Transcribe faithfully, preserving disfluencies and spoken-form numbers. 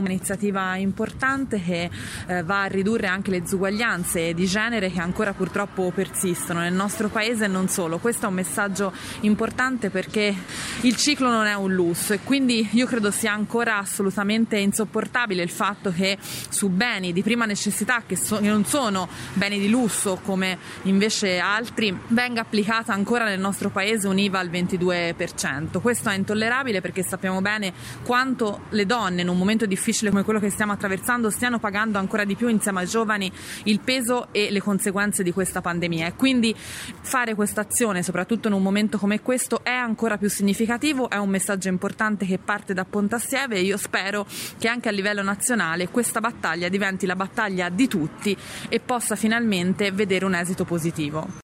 Un'iniziativa importante che eh, va a ridurre anche le disuguaglianze di genere che ancora purtroppo persistono nel nostro paese e non solo. Questo è un messaggio importante perché il ciclo non è un lusso e quindi io credo sia ancora assolutamente insopportabile il fatto che su beni di prima necessità che, so- che non sono beni di lusso come invece altri venga applicata ancora nel nostro paese un I V A al ventidue per cento. Questo è intollerabile perché sappiamo bene quanto le donne in un momento difficile come quello che stiamo attraversando stiano pagando ancora di più insieme ai giovani il peso e le conseguenze di questa pandemia e quindi fare questa azione soprattutto in un momento come questo è ancora più significativo, è un messaggio importante che parte da Pontassieve e io spero che anche a livello nazionale questa battaglia diventi la battaglia di tutti e possa finalmente vedere un esito positivo.